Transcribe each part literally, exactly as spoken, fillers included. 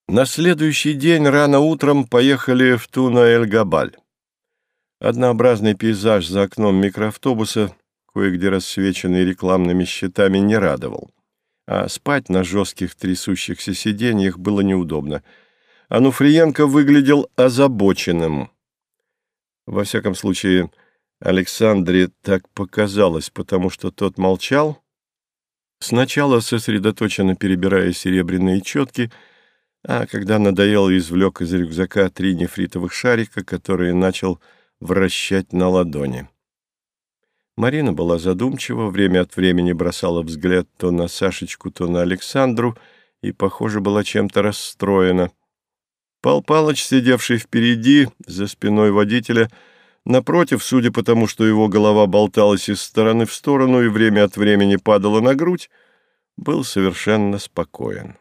На следующий день рано утром поехали в Туна-эль-Габаль. Однообразный пейзаж за окном микроавтобуса, кое-где рассвеченный рекламными щитами, не радовал. А спать на жестких трясущихся сиденьях было неудобно. Ануфриенко выглядел озабоченным. Во всяком случае, Александре так показалось, потому что тот молчал, сначала сосредоточенно перебирая серебряные четки, а когда надоело, извлек из рюкзака три нефритовых шарика, которые начал вращать на ладони. Марина была задумчива, время от времени бросала взгляд то на Сашечку, то на Александру и, похоже, была чем-то расстроена. Пал Палыч, сидевший впереди, за спиной водителя, напротив, судя по тому, что его голова болталась из стороны в сторону и время от времени падала на грудь, был совершенно спокоен.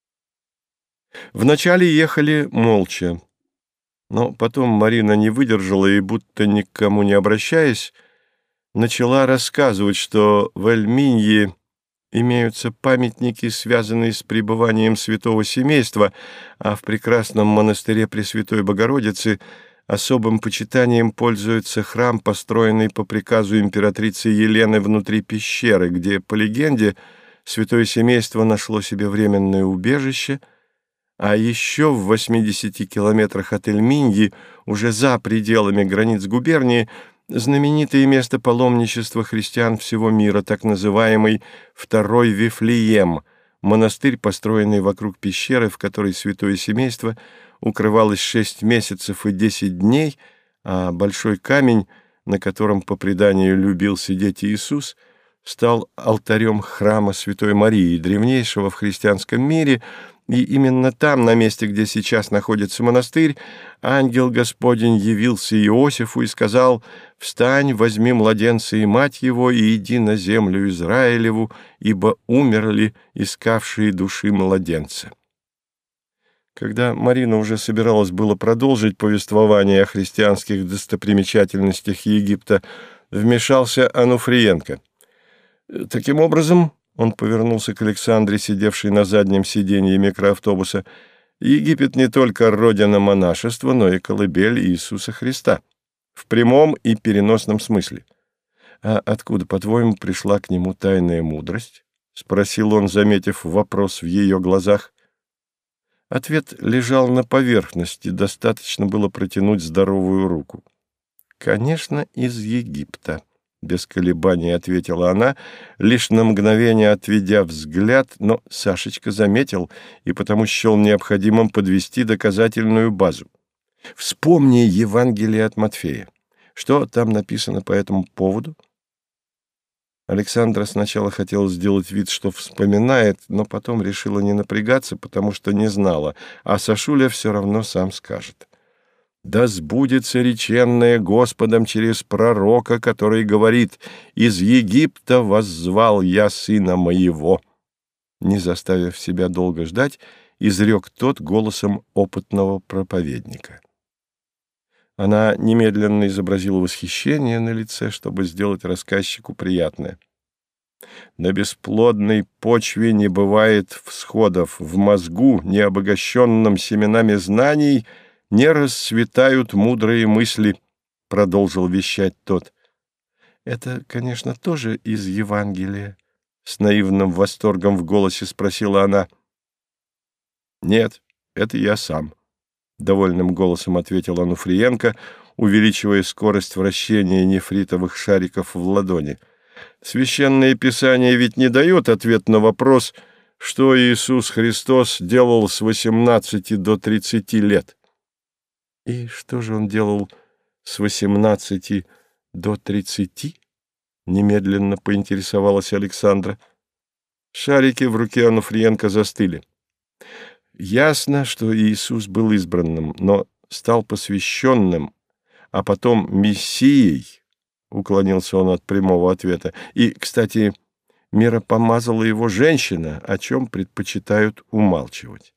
Вначале ехали молча, но потом Марина не выдержала и, будто ни к кому не обращаясь, начала рассказывать, что в Эль-Миньи имеются памятники, связанные с пребыванием святого семейства, а в прекрасном монастыре Пресвятой Богородицы особым почитанием пользуется храм, построенный по приказу императрицы Елены внутри пещеры, где, по легенде, святое семейство нашло себе временное убежище, а еще в восьмидесяти километрах от Эль-Миньи, уже за пределами границ губернии, знаменитое место паломничества христиан всего мира, так называемый Второй Вифлеем, монастырь, построенный вокруг пещеры, в которой святое семейство укрывалось шесть месяцев и десять дней, а большой камень, на котором, по преданию, любил сидеть Иисус, стал алтарем храма Святой Марии, древнейшего в христианском мире, и именно там, на месте, где сейчас находится монастырь, ангел Господень явился Иосифу и сказал: «Встань, возьми младенца и мать его, и иди на землю Израилеву, ибо умерли искавшие души младенца». Когда Марина уже собиралась было продолжить повествование о христианских достопримечательностях Египта, вмешался Ануфриенко. Таким образом, он повернулся к Александре, сидевшей на заднем сиденье микроавтобуса, Египет не только родина монашества, но и колыбель Иисуса Христа, в прямом и переносном смысле. «А откуда, по-твоему, пришла к нему тайная мудрость?» — спросил он, заметив вопрос в ее глазах. Ответ лежал на поверхности, достаточно было протянуть здоровую руку. «Конечно, из Египта», — без колебаний ответила она, лишь на мгновение отведя взгляд, но Сашечка заметил и потому счел необходимым подвести доказательную базу. «Вспомни Евангелие от Матфея. Что там написано по этому поводу?» Александра сначала хотела сделать вид, что вспоминает, но потом решила не напрягаться, потому что не знала, а Сашуля все равно сам скажет. «Да сбудется реченное Господом через пророка, который говорит: „Из Египта воззвал я сына моего“». Не заставив себя долго ждать, изрек тот голосом опытного проповедника. Она немедленно изобразила восхищение на лице, чтобы сделать рассказчику приятное. «На бесплодной почве не бывает всходов, в мозгу, не обогащенном семенами знаний, не расцветают мудрые мысли», — продолжил вещать тот. «Это, конечно, тоже из Евангелия?» — с наивным восторгом в голосе спросила она. «Нет, это я сам», — довольным голосом ответил Ануфриенко, увеличивая скорость вращения нефритовых шариков в ладони. «Священное Писание ведь не дает ответ на вопрос, что Иисус Христос делал с восемнадцати до тридцати лет». «И что же он делал с восемнадцати до тридцати?» — немедленно поинтересовалась Александра. Шарики в руке Ануфриенко застыли. «Ясно, что Иисус был избранным, но стал посвященным, а потом Мессией», — уклонился он от прямого ответа. «И, кстати, миропомазала его женщина, о чем предпочитают умалчивать».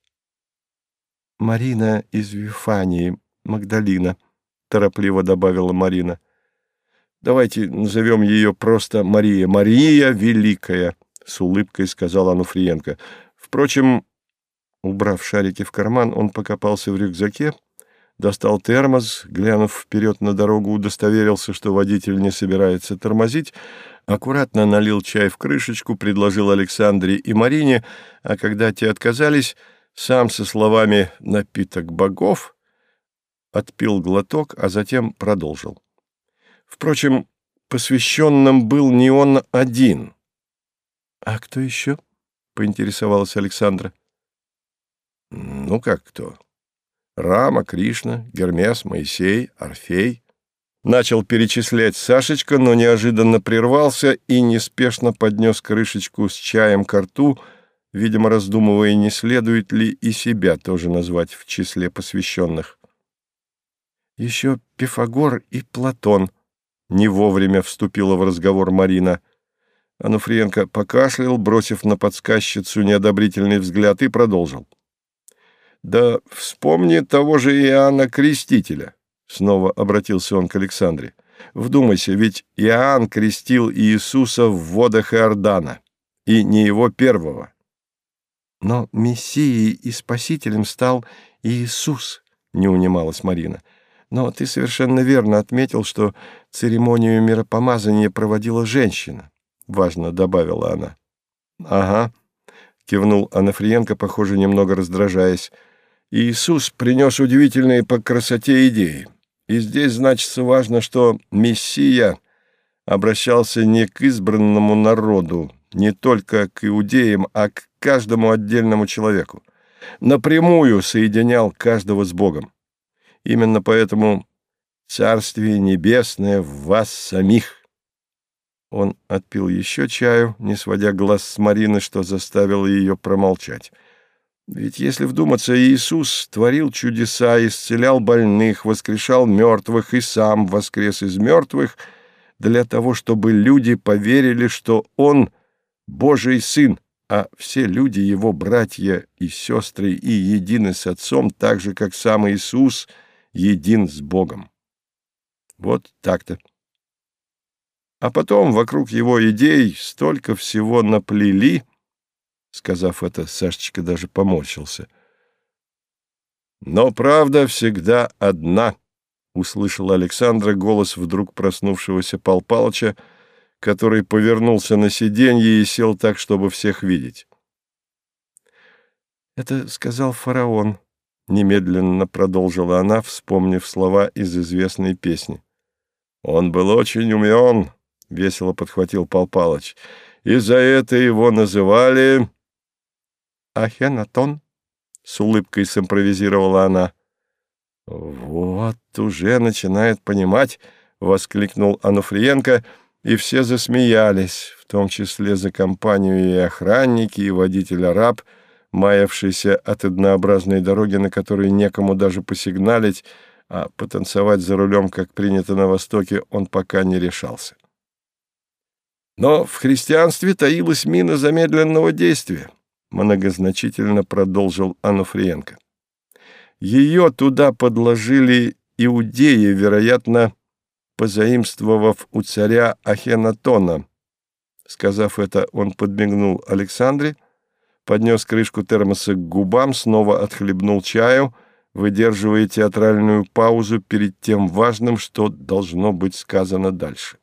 «Марина из Вифании, Магдалина», — торопливо добавила Марина. «Давайте назовем ее просто Мария. Мария Великая», — с улыбкой сказал Ануфриенко. «Впрочем, Убрав шарики в карман, он покопался в рюкзаке, достал термос, глянув вперед на дорогу, удостоверился, что водитель не собирается тормозить, аккуратно налил чай в крышечку, предложил Александре и Марине, а когда те отказались, сам со словами «напиток богов» отпил глоток, а затем продолжил. Впрочем, посвященным был не он один. — А кто еще? — поинтересовалась Александра. — Ну, как кто? Рама, Кришна, Гермес, Моисей, Орфей. Начал перечислять Сашечка, но неожиданно прервался и неспешно поднес крышечку с чаем ко рту, видимо, раздумывая, не следует ли и себя тоже назвать в числе посвященных. Еще Пифагор и Платон. Не вовремя вступила в разговор Марина. Онуфриенко покашлял, бросив на подсказчицу неодобрительный взгляд, и продолжил. «Да вспомни того же Иоанна Крестителя», — снова обратился он к Александре. «Вдумайся, ведь Иоанн крестил Иисуса в водах Иордана, и не его первого». «Но Мессией и Спасителем стал Иисус», — не унималась Марина. «Но ты совершенно верно отметил, что церемонию миропомазания проводила женщина», — важно добавила она. «Ага», — кивнул Онуфриенко, похоже, немного раздражаясь. «Иисус принес удивительные по красоте идеи. И здесь значится важно, что Мессия обращался не к избранному народу, не только к иудеям, а к каждому отдельному человеку. Напрямую соединял каждого с Богом. Именно поэтому Царствие Небесное в вас самих». Он отпил еще чаю, не сводя глаз с Марины, что заставило ее промолчать. Ведь, если вдуматься, Иисус творил чудеса, исцелял больных, воскрешал мертвых и сам воскрес из мертвых для того, чтобы люди поверили, что Он — Божий Сын, а все люди — Его братья и сестры и едины с Отцом, так же, как сам Иисус един с Богом. Вот так-то. А потом вокруг его идей столько всего наплели. Сказав это, Сашечка даже поморщился. «Но правда всегда одна», — услышала Александра голос вдруг проснувшегося Пал Палыча, который повернулся на сиденье и сел так, чтобы всех видеть. «Это сказал фараон», — немедленно продолжила она, вспомнив слова из известной песни. «Он был очень умен», — весело подхватил Пал Палыч, — «и за это его называли...» «Ахенатон», — с улыбкой симпровизировала она. «Вот уже начинает понимать», — воскликнул Онуфриенко, и все засмеялись, в том числе за компанию и охранники, и водитель-араб, маявшийся от однообразной дороги, на которой некому даже посигналить, а потанцевать за рулем, как принято на Востоке, он пока не решался. Но в христианстве таилась мина замедленного действия, многозначительно продолжил Онуфриенко. Ее туда подложили иудеи, вероятно, позаимствовав у царя Ахенатона. Сказав это, он подмигнул Александре, поднес крышку термоса к губам, снова отхлебнул чаю, выдерживая театральную паузу перед тем важным, что должно быть сказано дальше.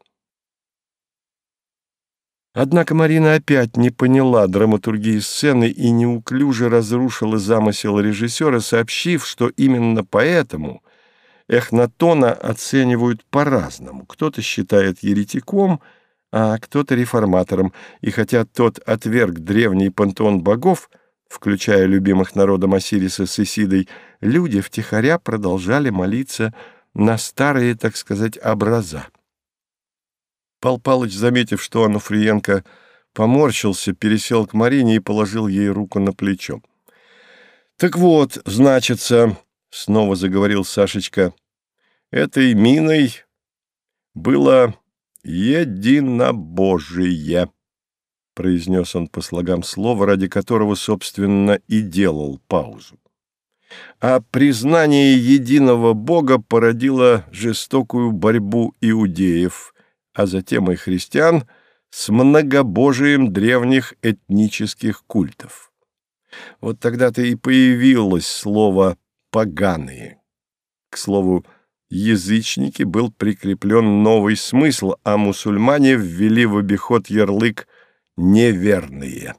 Однако Марина опять не поняла драматургии сцены и неуклюже разрушила замысел режиссера, сообщив, что именно поэтому Эхнатона оценивают по-разному. Кто-то считает еретиком, а кто-то реформатором, и хотя тот отверг древний пантеон богов, включая любимых народом Осириса с Исидой, люди втихаря продолжали молиться на старые, так сказать, образа. Пал Палыч, заметив, что Онуфриенко поморщился, пересел к Марине и положил ей руку на плечо. «Так вот, значится, — снова заговорил Сашечка, — этой миной было единобожие», — произнес он по слогам слова, ради которого, собственно, и делал паузу. А признание единого Бога породило жестокую борьбу иудеев, а затем и христиан, с многобожием древних этнических культов. Вот тогда-то и появилось слово «поганые». К слову, язычники был прикреплен новый смысл, а мусульмане ввели в обиход ярлык «неверные».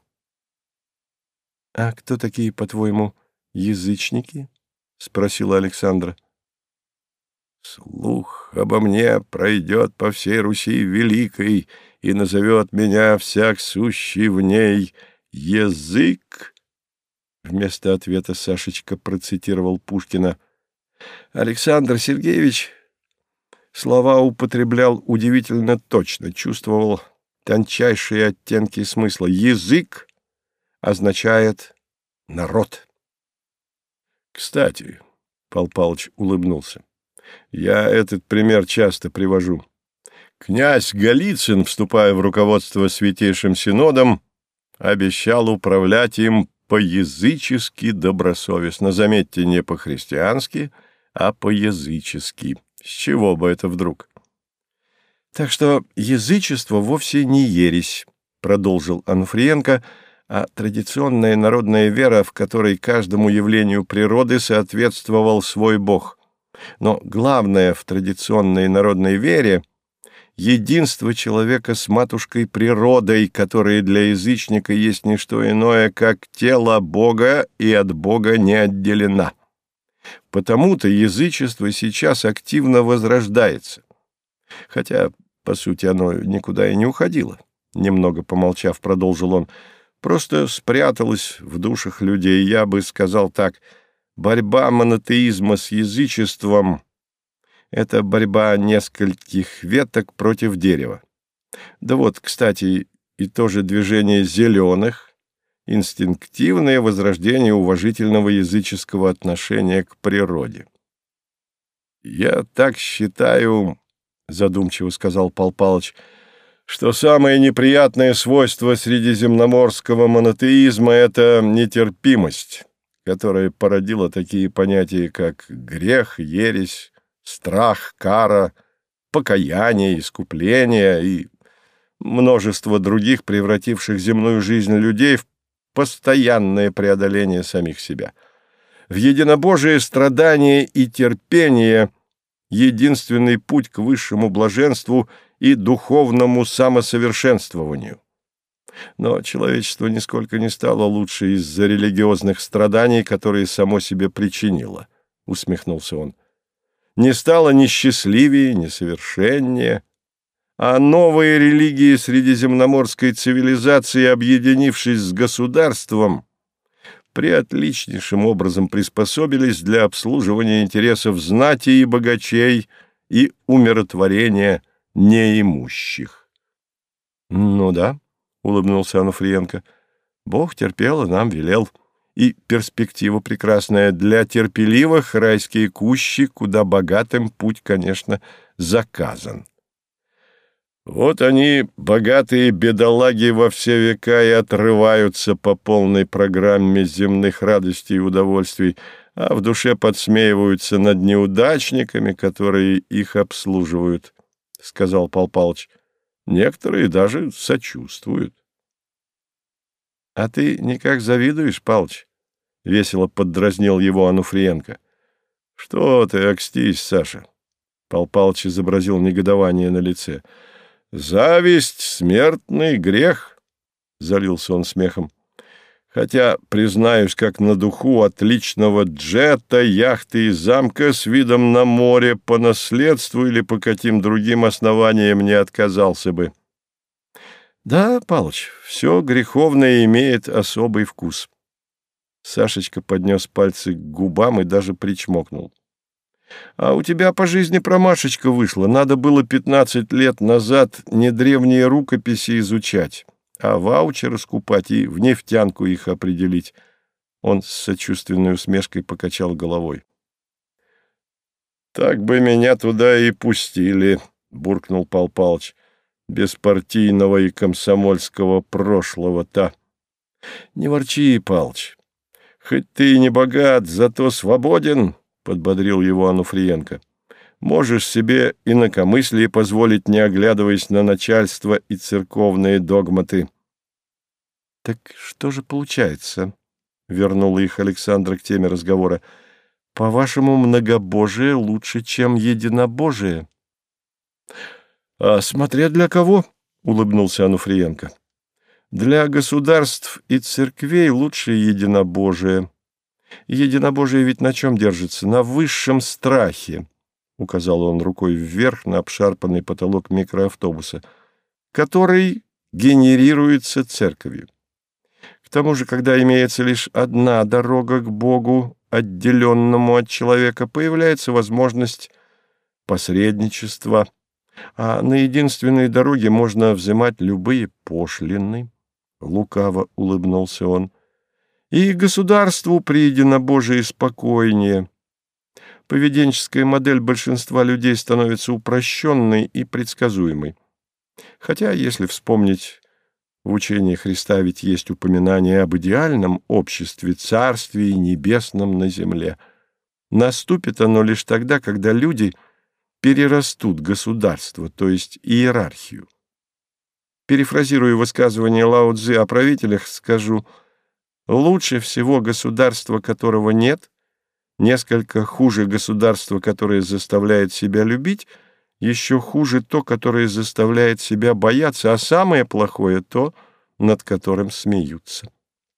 — А кто такие, по-твоему, язычники? — спросила Александра. — Слух обо мне пройдет по всей Руси великой, и назовет меня всяк сущий в ней язык. Вместо ответа Сашечка процитировал Пушкина. Александр Сергеевич слова употреблял удивительно точно, чувствовал тончайшие оттенки смысла. Язык означает народ. Кстати, Пал Палыч улыбнулся, я этот пример часто привожу. Князь Голицын, вступая в руководство Святейшим Синодом, обещал управлять им по-язычески добросовестно. Заметьте, не по-христиански, а по-язычески. С чего бы это вдруг? Так что язычество вовсе не ересь, продолжил Онуфриенко, а традиционная народная вера, в которой каждому явлению природы соответствовал свой бог. Но главное в традиционной народной вере — единство человека с матушкой природой, которое для язычника есть не что иное, как тело Бога и от Бога не отделена. Потому-то язычество сейчас активно возрождается. Хотя, по сути, оно никуда и не уходило. Немного помолчав, продолжил он, просто спряталось в душах людей. Я бы сказал так, борьба монотеизма с язычеством — это борьба нескольких веток против дерева. Да вот, кстати, и то же движение зеленых — инстинктивное возрождение уважительного языческого отношения к природе. «Я так считаю, — задумчиво сказал Пал Палыч, — что самое неприятное свойство средиземноморского монотеизма — это нетерпимость, которая породила такие понятия, как грех, ересь, страх, кара, покаяние, искупление и множество других, превративших земную жизнь людей в постоянное преодоление самих себя. В единобожие страдание и терпение — единственный путь к высшему блаженству и духовному самосовершенствованию. Но человечество нисколько не стало лучше из-за религиозных страданий, которые само себе причинило, — усмехнулся он. Не стало ни счастливее, ни совершеннее, а новые религии средиземноморской цивилизации, объединившись с государством, преотличнейшим образом приспособились для обслуживания интересов знати и богачей и умиротворения неимущих. — Ну да, — улыбнулся Онуфриенко, — Бог терпел и нам велел. И перспектива прекрасная для терпеливых, райские кущи, куда богатым путь, конечно, заказан. Вот они, богатые бедолаги, во все века и отрываются по полной программе земных радостей и удовольствий, а в душе подсмеиваются над неудачниками, которые их обслуживают, — сказал Пал Палыч. Некоторые даже сочувствуют. — А ты никак завидуешь, Палыч? — весело поддразнил его Онуфриенко. — Что ты, окстись, Саша? Пал Палыч изобразил негодование на лице. — Зависть — смертный грех, — залился он смехом. Хотя, признаюсь, как на духу, отличного джета, яхты и замка с видом на море по наследству или по каким другим основаниям не отказался бы. Да, Палыч, все греховное имеет особый вкус. Сашечка поднес пальцы к губам и даже причмокнул. А у тебя по жизни промашечка вышла. Надо было пятнадцать лет назад не древние рукописи изучать, а ваучеры скупать и в нефтянку их определить. Он с сочувственной усмешкой покачал головой. Так бы меня туда и пустили, буркнул Пал Палыч. Беспартийного и комсомольского прошлого-то. Не ворчи, Палыч. Хоть ты и не богат, зато свободен, подбодрил его Онуфриенко. Можешь себе инакомыслие позволить, не оглядываясь на начальство и церковные догматы. Так что же получается? — вернула их Александра к теме разговора. — По-вашему, многобожие лучше, чем единобожие? — А смотря для кого, — улыбнулся Онуфриенко. — Для государств и церквей лучше единобожие. Единобожие ведь на чем держится? На высшем страхе, — указал он рукой вверх на обшарпанный потолок микроавтобуса, — который генерируется церковью. К тому же, когда имеется лишь одна дорога к Богу, отделенному от человека, появляется возможность посредничества, а на единственной дороге можно взимать любые пошлины. Лукаво улыбнулся он. И государству при единобожии спокойнее. Поведенческая модель большинства людей становится упрощенной и предсказуемой. Хотя, если вспомнить, в учении Христа ведь есть упоминание об идеальном обществе, царстве небесном на земле. Наступит оно лишь тогда, когда люди перерастут государство, то есть иерархию. Перефразируя высказывание Лао Цзы о правителях, скажу: лучше всего государство, которого нет, несколько хуже государство, которое заставляет себя любить, еще хуже то, которое заставляет себя бояться, а самое плохое — то, над которым смеются.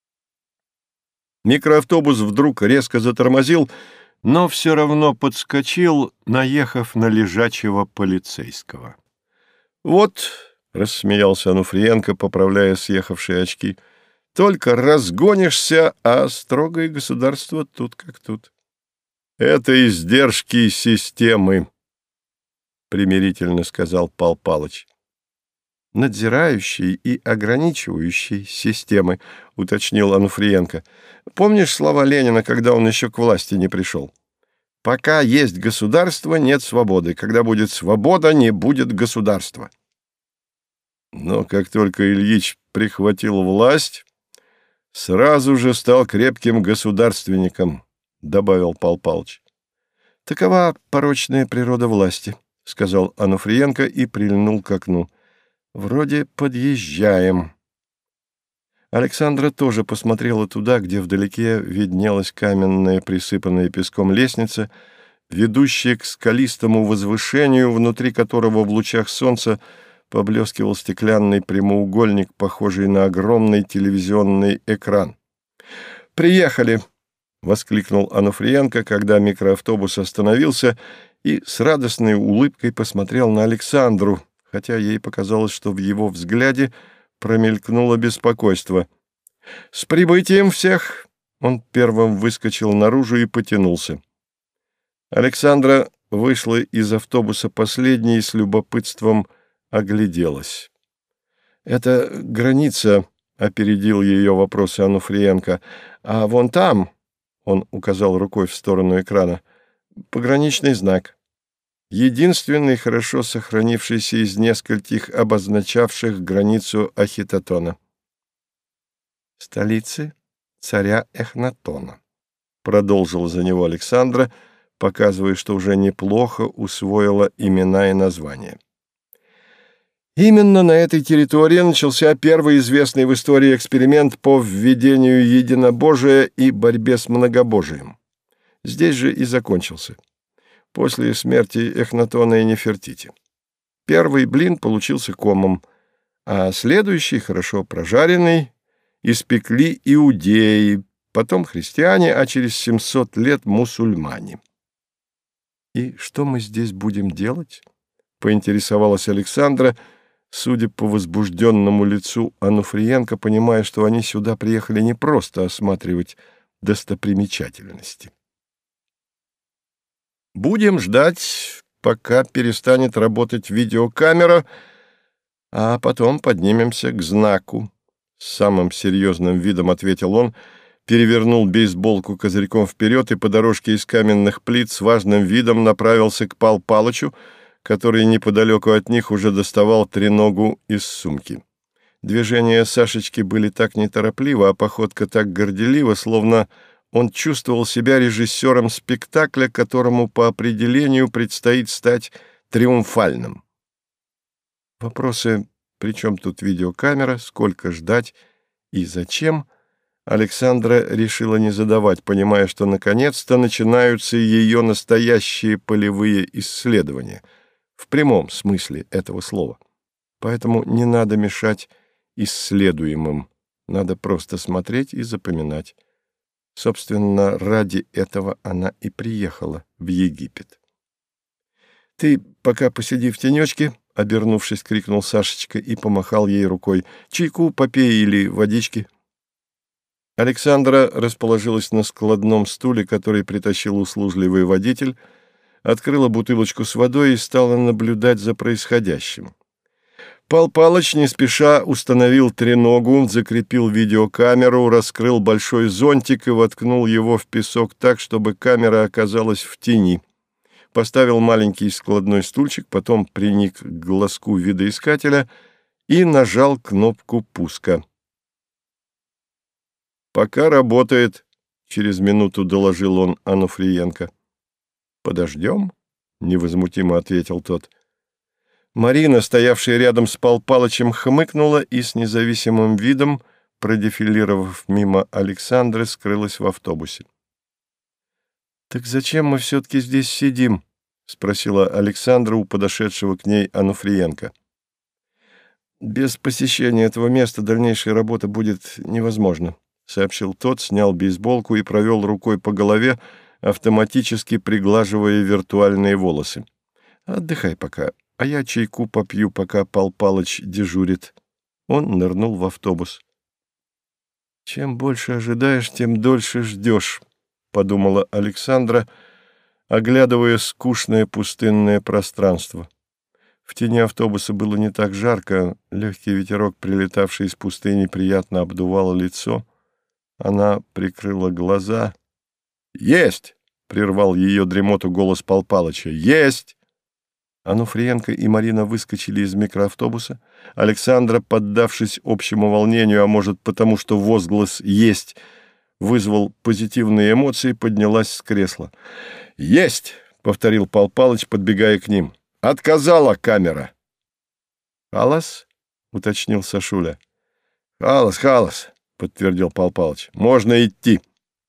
Микроавтобус вдруг резко затормозил, но все равно подскочил, наехав на лежачего полицейского. «Вот», — рассмеялся Онуфриенко, поправляя съехавшие очки, — «только разгонишься, а строгое государство тут как тут». «Это издержки системы», — примирительно сказал Пал Палыч. «Надзирающей и ограничивающей системы», — уточнил Онуфриенко. «Помнишь слова Ленина, когда он еще к власти не пришел? Пока есть государство, нет свободы. Когда будет свобода, не будет государства». Но как только Ильич прихватил власть, сразу же стал крепким государственником, — добавил Пал Палыч. «Такова порочная природа власти», — сказал Онуфриенко и прильнул к окну. «Вроде подъезжаем». Александра тоже посмотрела туда, где вдалеке виднелась каменная, присыпанная песком лестница, ведущая к скалистому возвышению, внутри которого в лучах солнца поблескивал стеклянный прямоугольник, похожий на огромный телевизионный экран. «Приехали!» — воскликнул Онуфриенко, когда микроавтобус остановился, и с радостной улыбкой посмотрел на Александру, хотя ей показалось, что в его взгляде промелькнуло беспокойство. «С прибытием всех!» — он первым выскочил наружу и потянулся. Александра вышла из автобуса последней и с любопытством огляделась. «Это граница», — опередил ее вопросы Онуфриенко, — «а вон там...» — он указал рукой в сторону экрана — «пограничный знак. Единственный хорошо сохранившийся из нескольких обозначавших границу Ахитотона». «Столицы царя Эхнатона», — продолжил за него Александра, показывая, что уже неплохо усвоила имена и названия. Именно на этой территории начался первый известный в истории эксперимент по введению единобожия и борьбе с многобожием. Здесь же и закончился, после смерти Эхнатона и Нефертити. Первый блин получился комом, а следующий, хорошо прожаренный, испекли иудеи, потом христиане, а через семьсот лет мусульмане. «И что мы здесь будем делать?» — поинтересовалась Александра, судя по возбужденному лицу Онуфриенко, понимая, что они сюда приехали не просто осматривать достопримечательности. «Будем ждать, пока перестанет работать видеокамера, а потом поднимемся к знаку», — с самым серьезным видом ответил он, перевернул бейсболку козырьком вперед и по дорожке из каменных плит с важным видом направился к Пал Палычу, который неподалеку от них уже доставал треногу из сумки. Движения Сашечки были так неторопливы, а походка так горделива, словно он чувствовал себя режиссером спектакля, которому по определению предстоит стать триумфальным. Вопросы «при чем тут видеокамера?», «сколько ждать?» и «зачем?» Александра решила не задавать, понимая, что наконец-то начинаются ее настоящие полевые исследования, в прямом смысле этого слова. Поэтому не надо мешать исследуемым, надо просто смотреть и запоминать. Собственно, ради этого она и приехала в Египет. «Ты пока посиди в тенечке», — обернувшись, крикнул Сашечка и помахал ей рукой. «Чайку попей или водички». Александра расположилась на складном стуле, который притащил услужливый водитель, открыла бутылочку с водой и стала наблюдать за происходящим. Пал Палыч не спеша установил треногу, закрепил видеокамеру, раскрыл большой зонтик и воткнул его в песок так, чтобы камера оказалась в тени. Поставил маленький складной стульчик, потом приник к глазку видоискателя и нажал кнопку пуска. «Пока работает», — через минуту доложил он Ануфриенко. «Подождем», — невозмутимо ответил тот. Марина, стоявшая рядом с Пал Палычем, хмыкнула и с независимым видом, продефилировав мимо Александры, скрылась в автобусе. «Так зачем мы все-таки здесь сидим?» — спросила Александра у подошедшего к ней Ануфриенко. «Без посещения этого места дальнейшая работа будет невозможна», — сообщил тот, снял бейсболку и провел рукой по голове, автоматически приглаживая виртуальные волосы. «Отдыхай пока, а я чайку попью, пока Пал Палыч дежурит». Он нырнул в автобус. «Чем больше ожидаешь, тем дольше ждешь», — подумала Александра, оглядывая скучное пустынное пространство. В тени автобуса было не так жарко, легкий ветерок, прилетавший из пустыни, приятно обдувало лицо. Она прикрыла глаза. «Есть!» — прервал ее дремоту голос Пал Палыча. «Есть!» Ануфриенко и Марина выскочили из микроавтобуса. Александра, поддавшись общему волнению, а может потому, что возглас «есть» вызвал позитивные эмоции, поднялась с кресла. «Есть!» — повторил Пал Палыч, подбегая к ним. «Отказала камера!» «Халас?» — уточнил Сашуля. «Халас, халас!» — подтвердил Пал Палыч. «Можно идти!»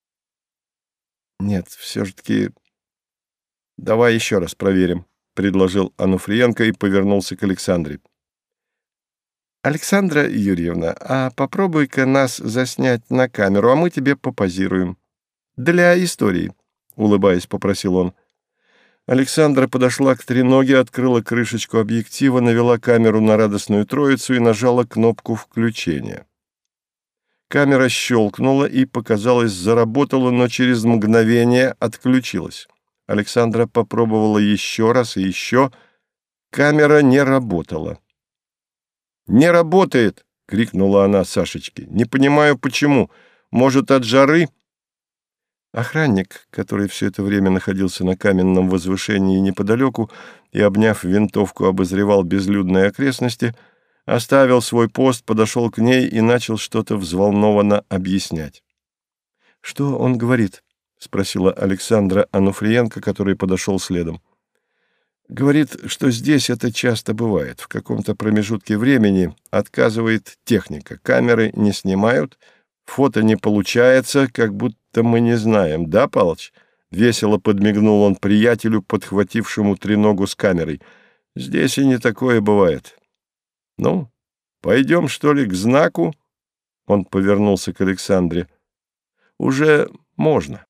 «Нет, все-таки давай еще раз проверим», — предложил Ануфриенко и повернулся к Александре. «Александра Юрьевна, а попробуй-ка нас заснять на камеру, а мы тебе попозируем. Для истории», — улыбаясь, попросил он. Александра подошла к треноге, открыла крышечку объектива, навела камеру на радостную троицу и нажала кнопку включения. Камера щелкнула и, показалось, заработала, но через мгновение отключилась. Александра попробовала еще раз и еще. Камера не работала. «Не работает!» — крикнула она Сашечке. «Не понимаю, почему. Может, от жары?» Охранник, который все это время находился на каменном возвышении неподалеку и, обняв винтовку, обозревал безлюдные окрестности, оставил свой пост, подошел к ней и начал что-то взволнованно объяснять. «Что он говорит?» — спросила Александра Ануфриенко, который подошел следом. «Говорит, что здесь это часто бывает. В каком-то промежутке времени отказывает техника. Камеры не снимают, фото не получается, как будто мы не знаем. Да, Палыч?» — весело подмигнул он приятелю, подхватившему треногу с камерой. «Здесь и не такое бывает. Ну, пойдем, что ли, к знаку?» Он повернулся к Александре. «Уже можно».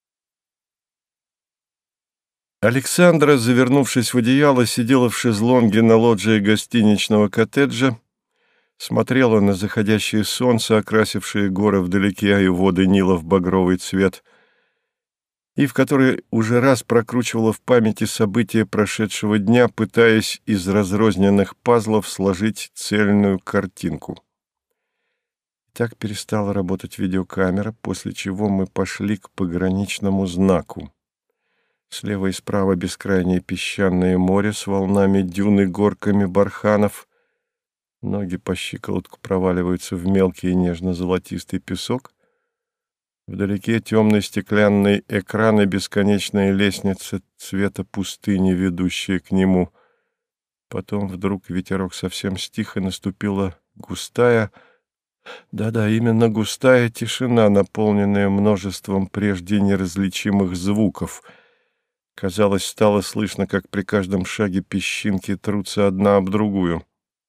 Александра, завернувшись в одеяло, сидела в шезлонге на лоджии гостиничного коттеджа, смотрела на заходящее солнце, окрасившее горы вдалеке и воды Нила в багровый цвет, и в которой уже раз прокручивала в памяти события прошедшего дня, пытаясь из разрозненных пазлов сложить цельную картинку. Так перестала работать видеокамера, после чего мы пошли к пограничному знаку. Слева и справа бескрайнее песчаное море с волнами дюн и горками барханов. Ноги по щиколотку проваливаются в мелкий нежно-золотистый песок. Вдалеке темный стеклянный экран и бесконечная лестница цвета пустыни, ведущая к нему. Потом вдруг ветерок совсем стих, и наступила густая, Да-да, именно густая тишина, наполненная множеством прежде неразличимых звуков. Казалось, стало слышно, как при каждом шаге песчинки трутся одна об другую.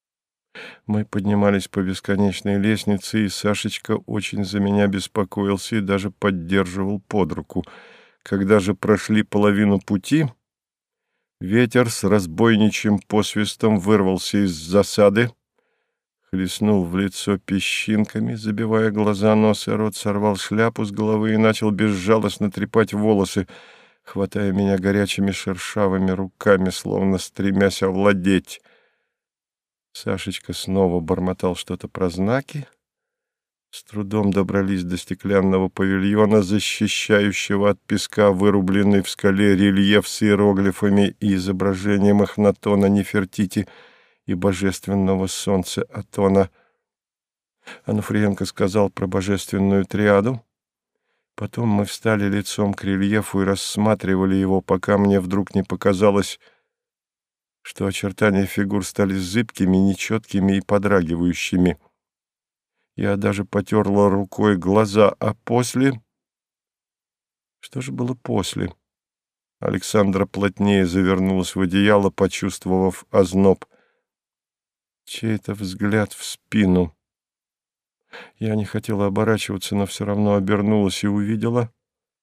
Мы поднимались по бесконечной лестнице, и Сашечка очень за меня беспокоился и даже поддерживал под руку. Когда же прошли половину пути, ветер с разбойничьим посвистом вырвался из засады, хлестнул в лицо песчинками, забивая глаза, нос и рот, сорвал шляпу с головы и начал безжалостно трепать волосы, хватая меня горячими шершавыми руками, словно стремясь овладеть. Сашечка снова бормотал что-то про знаки. С трудом добрались до стеклянного павильона, защищающего от песка вырубленный в скале рельеф с иероглифами и изображением Эхнатона Нефертити и божественного солнца Атона. Онуфриенко сказал про божественную триаду. Потом мы встали лицом к рельефу и рассматривали его, пока мне вдруг не показалось, что очертания фигур стали зыбкими, нечеткими и подрагивающими. Я даже потерла рукой глаза, а после... Что же было после? Александра плотнее завернулась в одеяло, почувствовав озноб. Чей-то взгляд в спину. Я не хотела оборачиваться, но все равно обернулась и увидела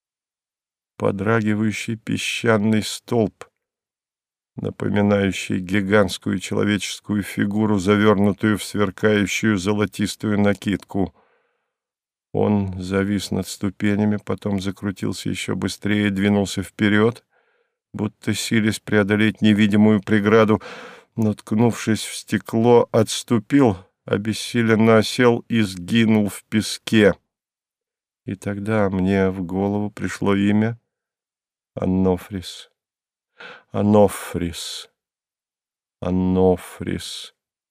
подрагивающий песчаный столб, напоминающий гигантскую человеческую фигуру, завернутую в сверкающую золотистую накидку. Он завис над ступенями, потом закрутился еще быстрее, двинулся вперед, будто силясь преодолеть невидимую преграду, наткнувшись в стекло, отступил, обессиленно осел и сгинул в песке. И тогда мне в голову пришло имя Анофрис. Анофрис. Анофрис.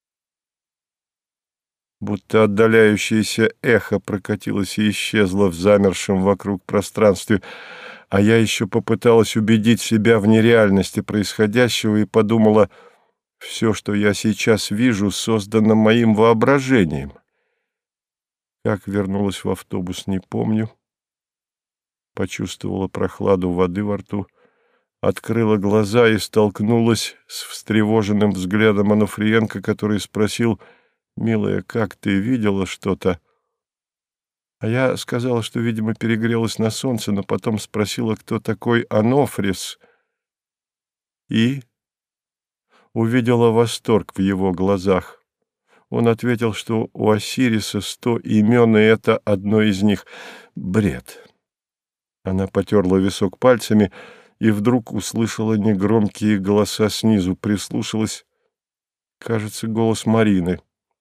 Будто отдаляющееся эхо прокатилось и исчезло в замершем вокруг пространстве, а я еще попыталась убедить себя в нереальности происходящего и подумала, все, что я сейчас вижу, создано моим воображением. Как вернулась в автобус, не помню. Почувствовала прохладу воды во рту, открыла глаза и столкнулась с встревоженным взглядом Онуфриенко, который спросил: «Милая, как ты, видела что-то?» А я сказала, что, видимо, перегрелась на солнце, но потом спросила, кто такой Анофрис, и увидела восторг в его глазах. Он ответил, что у Осириса сто имен, и это одно из них. Бред. Она потерла висок пальцами и вдруг услышала негромкие голоса снизу, прислушалась. Кажется, голос Марины.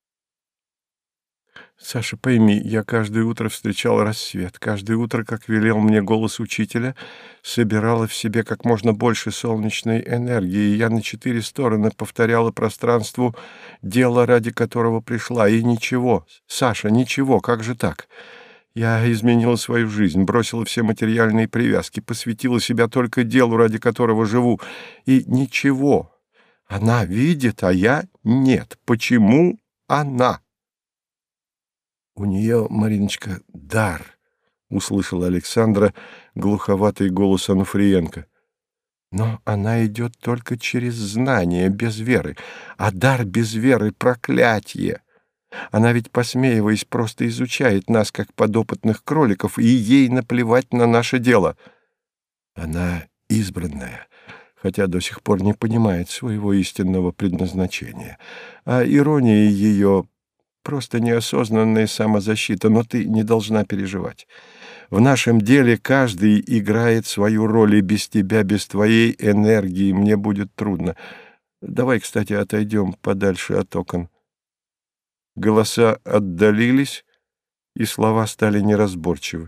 «Саша, пойми, я каждое утро встречала рассвет. Каждое утро, как велел мне голос учителя, собирала в себе как можно больше солнечной энергии. И я на четыре стороны повторяла пространству дело, ради которого пришла. И ничего, Саша, ничего, как же так? Я изменила свою жизнь, бросила все материальные привязки, посвятила себя только делу, ради которого живу. И ничего. Она видит, а я нет. Почему она?» «У нее, Мариночка, дар», — услышала Александра глуховатый голос Онуфриенко. «Но она идет только через знание, без веры. А дар без веры — проклятие. Она ведь, посмеиваясь, просто изучает нас, как подопытных кроликов, и ей наплевать на наше дело. Она избранная, хотя до сих пор не понимает своего истинного предназначения. А ирония ее... Просто неосознанная самозащита, но ты не должна переживать. В нашем деле каждый играет свою роль, и без тебя, без твоей энергии мне будет трудно. Давай, кстати, отойдем подальше от окон». Голоса отдалились, и слова стали неразборчивы.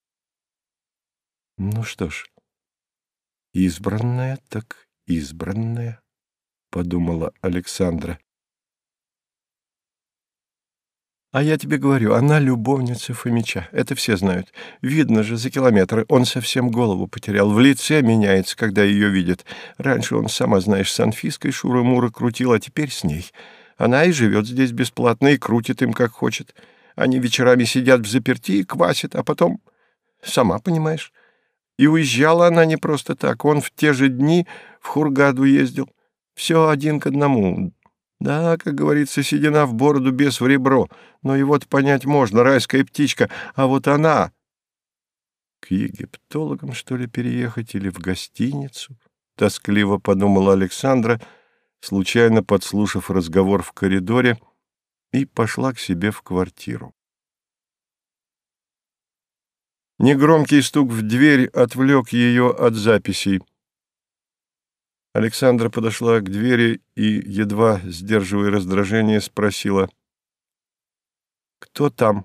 «Ну что ж, избранная так избранная», — подумала Александра. «А я тебе говорю, она любовница Фомича. Это все знают. Видно же за километры. Он совсем голову потерял. В лице меняется, когда ее видит. Раньше он, сама знаешь, с Анфиской Шура-Мура крутил, а теперь с ней. Она и живет здесь бесплатно, и крутит им, как хочет. Они вечерами сидят взаперти и квасят, а потом, сама понимаешь. И уезжала она не просто так. Он в те же дни в Хургаду ездил. Все один к одному. Да, как говорится, седина в бороду, бес в ребро. Но его-то понять можно, райская птичка. А вот она... К египтологам, что ли, переехать или в гостиницу? Тоскливо подумала Александра, случайно подслушав разговор в коридоре, и пошла к себе в квартиру. Негромкий стук в дверь отвлек ее от записей. Александра подошла к двери и, едва сдерживая раздражение, спросила: «Кто там?»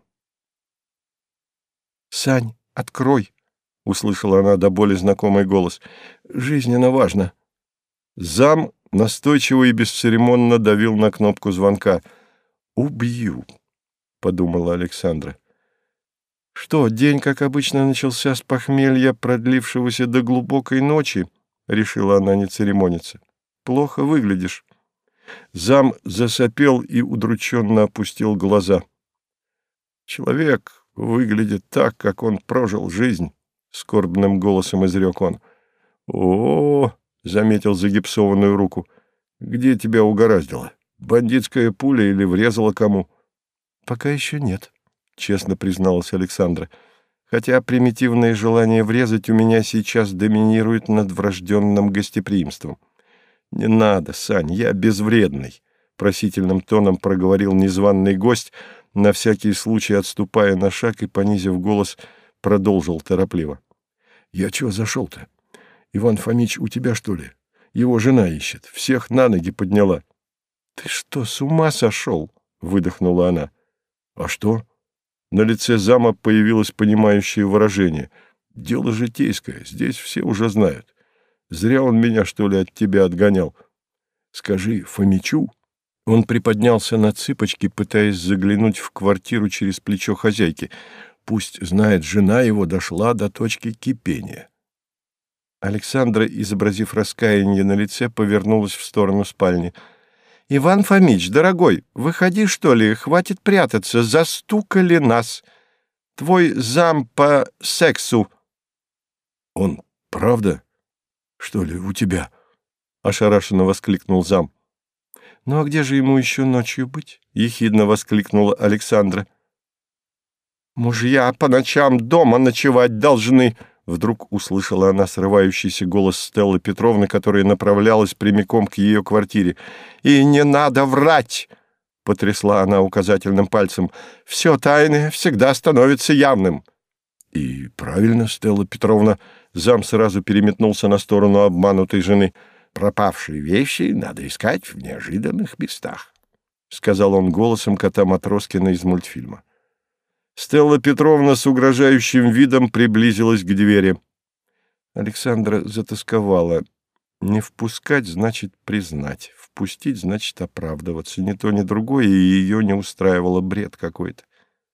«Сань, открой!» — услышала она до боли знакомый голос. «Жизненно важно». Зам настойчиво и бесцеремонно давил на кнопку звонка. «Убью», — подумала Александра. «Что, день, как обычно, начался с похмелья, продлившегося до глубокой ночи?» — решила она не церемониться. «Плохо выглядишь». Зам засопел и удрученно опустил глаза. «Человек выглядит так, как он прожил жизнь», — скорбным голосом изрек он. «О-о-о!» — заметил загипсованную руку. «Где тебя угораздило? Бандитская пуля или врезала кому?» «Пока еще нет», — честно призналась Александра. «Хотя примитивное желание врезать у меня сейчас доминирует над врожденным гостеприимством». «Не надо, Сань, я безвредный», — просительным тоном проговорил незваный гость, на всякий случай отступая на шаг и, понизив голос, продолжил торопливо. «Я чего зашел-то? Иван Фомич у тебя, что ли? Его жена ищет, всех на ноги подняла». «Ты что, с ума сошел?» — выдохнула она. «А что?» На лице зама появилось понимающее выражение. «Дело житейское, здесь все уже знают. Зря он меня, что ли, от тебя отгонял. Скажи Фомичу». Он приподнялся на цыпочки, пытаясь заглянуть в квартиру через плечо хозяйки. Пусть знает, жена его дошла до точки кипения. Александра, изобразив раскаяние на лице, повернулась в сторону спальни. «Иван Фомич, дорогой, выходи, что ли, хватит прятаться, застукали нас. Твой зам по сексу». «Он правда, что ли, у тебя?» — ошарашенно воскликнул зам. «Ну а где же ему еще ночью быть?» — ехидно воскликнула Александра. «Мужья по ночам дома ночевать должны!» Вдруг услышала она срывающийся голос Стеллы Петровны, которая направлялась прямиком к ее квартире. «И не надо врать!» — потрясла она указательным пальцем. «Все тайное всегда становится явным». «И правильно, Стелла Петровна!» Зам сразу переметнулся на сторону обманутой жены. «Пропавшие вещи надо искать в неожиданных местах», — сказал он голосом кота Матроскина из мультфильма. Стелла Петровна с угрожающим видом приблизилась к двери. Александра затосковала. Не впускать значит признать, впустить значит оправдываться. Ни то, ни другое, и ее не устраивало, бред какой-то.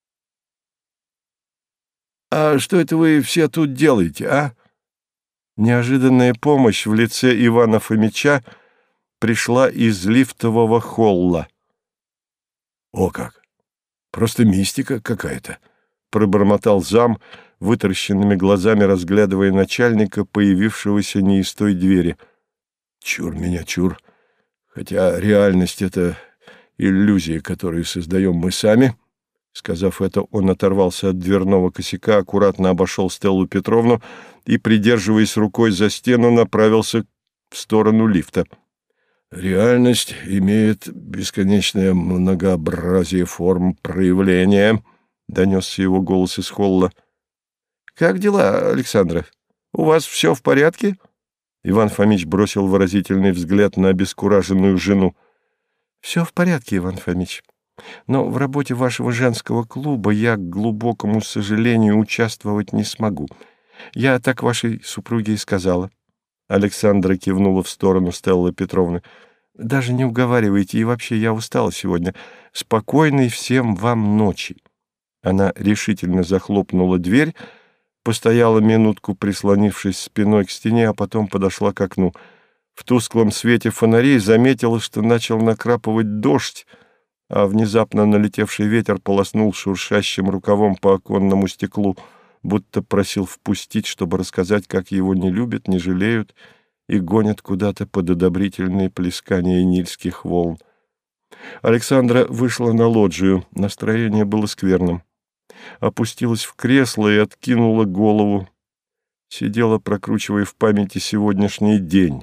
«А что это вы все тут делаете, а?» Неожиданная помощь в лице Ивана Фомича пришла из лифтового холла. «О как! Просто мистика какая-то!» — пробормотал зам, вытаращенными глазами разглядывая начальника, появившегося не из той двери. «Чур меня, чур! Хотя реальность — это иллюзия, которую создаем мы сами». Сказав это, он оторвался от дверного косяка, аккуратно обошел Стеллу Петровну и, придерживаясь рукой за стену, направился в сторону лифта. «Реальность имеет бесконечное многообразие форм проявления», — донесся его голос из холла. «Как дела, Александра? У вас все в порядке?» Иван Фомич бросил выразительный взгляд на обескураженную жену. «Все в порядке, Иван Фомич. Но в работе вашего женского клуба я, к глубокому сожалению, участвовать не смогу. Я так вашей супруге и сказала». Александра кивнула в сторону Стеллы Петровны. «Даже не уговаривайте, и вообще я устала сегодня. Спокойной всем вам ночи». Она решительно захлопнула дверь, постояла минутку, прислонившись спиной к стене, а потом подошла к окну. В тусклом свете фонарей заметила, что начал накрапывать дождь, а внезапно налетевший ветер полоснул шуршащим рукавом по оконному стеклу, будто просил впустить, чтобы рассказать, как его не любят, не жалеют и гонят куда-то под одобрительные плескания нильских волн. Александра вышла на лоджию, настроение было скверным. Опустилась в кресло и откинула голову. Сидела, прокручивая в памяти сегодняшний день.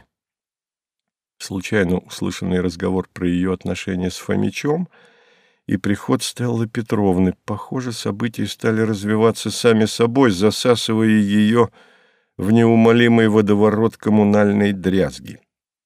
Случайно услышанный разговор про ее отношения с Фомичом и приход Стеллы Петровны. Похоже, события стали развиваться сами собой, засасывая ее в неумолимый водоворот коммунальной дрязги.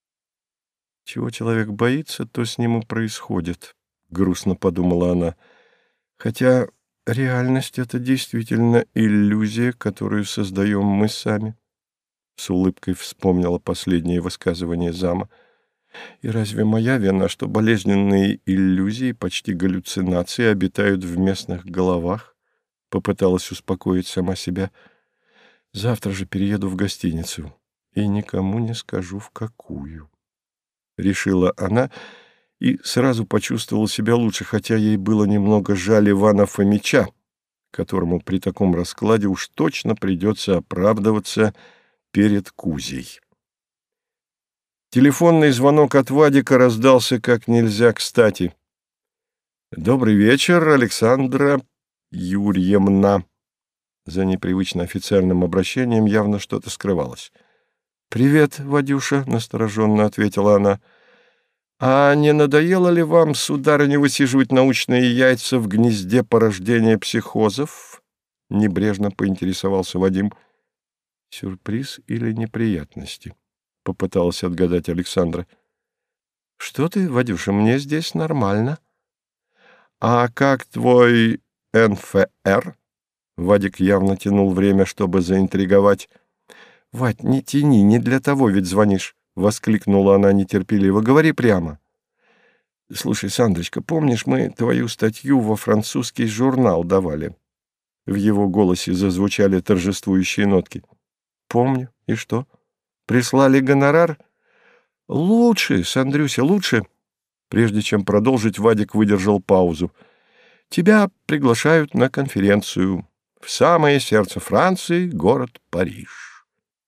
«Чего человек боится, то с ним и происходит», — грустно подумала она. «Хотя реальность — это действительно иллюзия, которую создаем мы сами». С улыбкой вспомнила последнее высказывание зама. «И разве моя вина, что болезненные иллюзии, почти галлюцинации, обитают в местных головах?» Попыталась успокоить сама себя. «Завтра же перееду в гостиницу и никому не скажу, в какую», — решила она и сразу почувствовала себя лучше, хотя ей было немного жаль Ивана Фомича, которому при таком раскладе уж точно придется оправдываться перед Кузей. Телефонный звонок от Вадика раздался как нельзя кстати. «Добрый вечер, Александра Юрьевна». За непривычно официальным обращением явно что-то скрывалось. «Привет, Вадюша», — настороженно ответила она. «А не надоело ли вам, сударыня, высиживать научные яйца в гнезде порождения психозов?» — небрежно поинтересовался Вадим. «Сюрприз или неприятности?» — попыталась отгадать Александра. «Что ты, Вадюша, мне здесь нормально». «А как твой эн эф эр?» Вадик явно тянул время, чтобы заинтриговать. «Вадь, не тяни, не для того ведь звонишь», — воскликнула она нетерпеливо. «Говори прямо». «Слушай, Сандрочка, помнишь, мы твою статью во французский журнал давали?» В его голосе зазвучали торжествующие нотки. «Помню. И что? Прислали гонорар?» «Лучше, Сандрюся, лучше». Прежде чем продолжить, Вадик выдержал паузу. «Тебя приглашают на конференцию в самое сердце Франции, город Париж».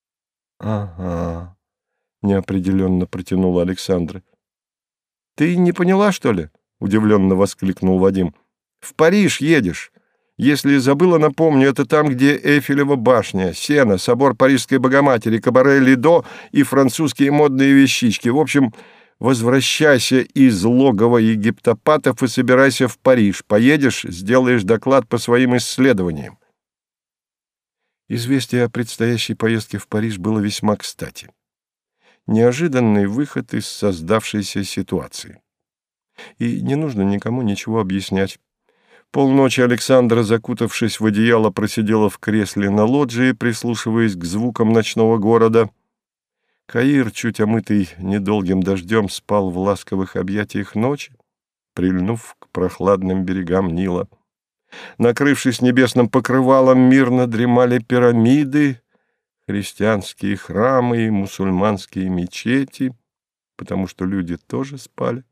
«Ага», — неопределенно протянула Александра. «Ты не поняла, что ли?» — удивленно воскликнул Вадим. «В Париж едешь. Если забыла, напомню, это там, где Эйфелева башня, Сена, собор Парижской Богоматери, кабаре Лидо и французские модные вещички. В общем, возвращайся из логова египтопатов и собирайся в Париж. Поедешь, сделаешь доклад по своим исследованиям». Известие о предстоящей поездке в Париж было весьма кстати. Неожиданный выход из создавшейся ситуации. И не нужно никому ничего объяснять. Полночи Александра, закутавшись в одеяло, просидела в кресле на лоджии, прислушиваясь к звукам ночного города. Каир, чуть омытый недолгим дождем, спал в ласковых объятиях ночи, прильнув к прохладным берегам Нила. Накрывшись небесным покрывалом, мирно дремали пирамиды, христианские храмы и мусульманские мечети, потому что люди тоже спали.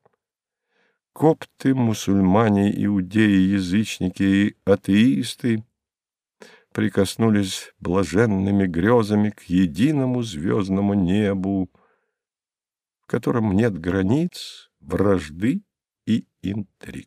Копты, мусульмане, иудеи, язычники и атеисты прикоснулись блаженными грезами к единому звездному небу, в котором нет границ, вражды и интриг.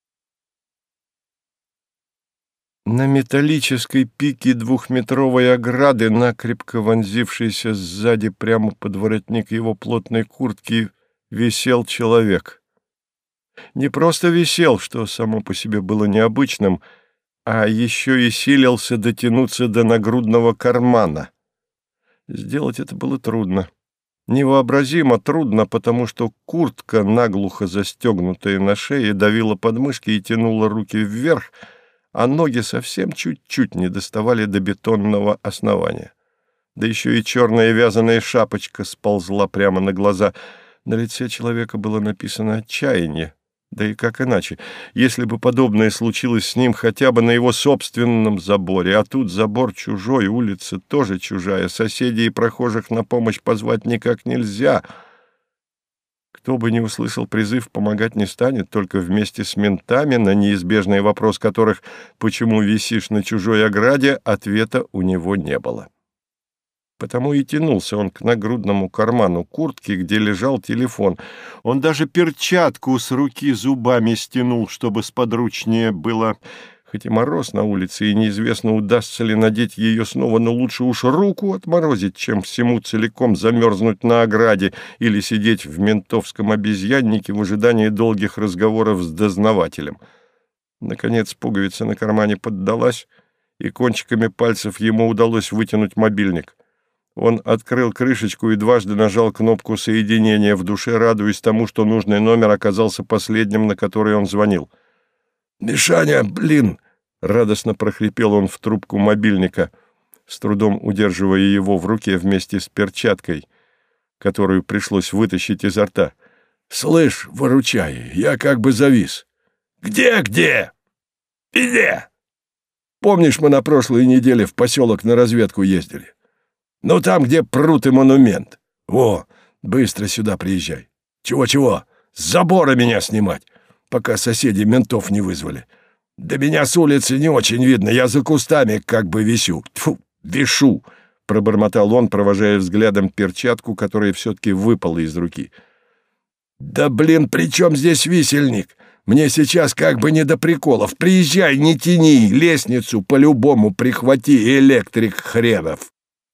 На металлической пике двухметровой ограды, накрепко вонзившейся сзади прямо под воротник его плотной куртки, висел человек. Не просто висел, что само по себе было необычным, а еще и силился дотянуться до нагрудного кармана. Сделать это было трудно. Невообразимо трудно, потому что куртка, наглухо застегнутая на шее, давила подмышки и тянула руки вверх, а ноги совсем чуть-чуть не доставали до бетонного основания. Да еще и черная вязаная шапочка сползла прямо на глаза. На лице человека было написано «отчаяние». Да и как иначе, если бы подобное случилось с ним хотя бы на его собственном заборе, а тут забор чужой, улица тоже чужая, соседей и прохожих на помощь позвать никак нельзя. Кто бы ни услышал призыв, помогать не станет, только вместе с ментами, на неизбежный вопрос которых «почему висишь на чужой ограде?» ответа у него не было. Потому и тянулся он к нагрудному карману куртки, где лежал телефон. Он даже перчатку с руки зубами стянул, чтобы сподручнее было. Хоть и мороз на улице, и неизвестно, удастся ли надеть ее снова, но лучше уж руку отморозить, чем всему целиком замерзнуть на ограде или сидеть в ментовском обезьяннике в ожидании долгих разговоров с дознавателем. Наконец пуговица на кармане поддалась, и кончиками пальцев ему удалось вытянуть мобильник. Он открыл крышечку и дважды нажал кнопку соединения, в душе радуясь тому, что нужный номер оказался последним, на который он звонил. «Мишаня, блин!» — радостно прохрипел он в трубку мобильника, с трудом удерживая его в руке вместе с перчаткой, которую пришлось вытащить изо рта. «Слышь, выручай, я как бы завис». «Где, где? Где? Помнишь, мы на прошлой неделе в поселок на разведку ездили? Ну, там, где пруд и монумент. Во, быстро сюда приезжай. Чего-чего? С забора меня снимать, пока соседи ментов не вызвали. Да меня с улицы не очень видно, я за кустами как бы висю. Тьфу, вишу, — пробормотал он, провожая взглядом перчатку, которая все-таки выпала из руки. Да, блин, при чем здесь висельник? Мне сейчас как бы не до приколов. Приезжай, не тяни, лестницу по-любому прихвати, электрик хренов.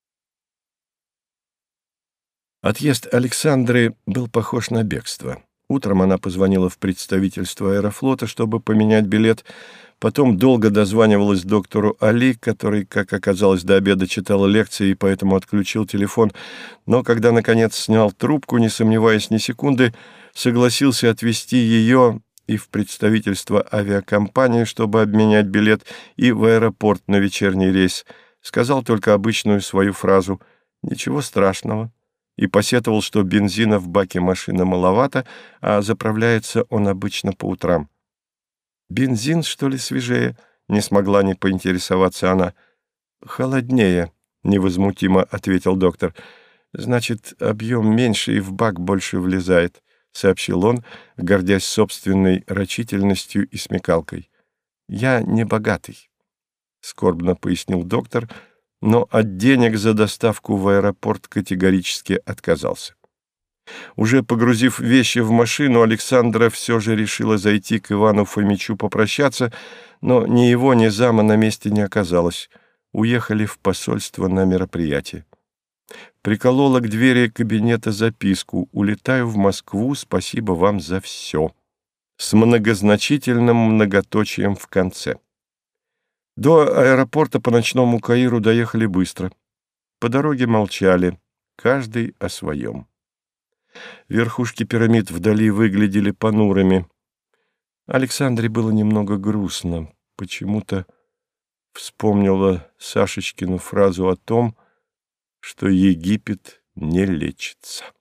Отъезд Александры был похож на бегство. Утром она позвонила в представительство Аэрофлота, чтобы поменять билет, потом долго дозванивалась доктору Али, который, как оказалось, до обеда читал лекции и поэтому отключил телефон, но когда, наконец, снял трубку, не сомневаясь ни секунды, согласился отвезти ее и в представительство авиакомпании, чтобы обменять билет, и в аэропорт на вечерний рейс. Сказал только обычную свою фразу «Ничего страшного», и посетовал, что бензина в баке машины маловато, а заправляется он обычно по утрам. «Бензин, что ли, свежее?» — не смогла не поинтересоваться она. «Холоднее», — невозмутимо ответил доктор. «Значит, объем меньше и в бак больше влезает», — сообщил он, гордясь собственной рачительностью и смекалкой. «Я не богатый», — скорбно пояснил доктор, но от денег за доставку в аэропорт категорически отказался. Уже погрузив вещи в машину, Александра все же решила зайти к Ивану Фомичу попрощаться, но ни его, ни зама на месте не оказалось. Уехали в посольство на мероприятие. Приколола к двери кабинета записку «Улетаю в Москву, спасибо вам за все», с многозначительным многоточием в конце. До аэропорта по ночному Каиру доехали быстро. По дороге молчали, каждый о своем. Верхушки пирамид вдали выглядели понурыми. Александре было немного грустно. Почему-то вспомнила Сашечкину фразу о том, что Египет не лечится.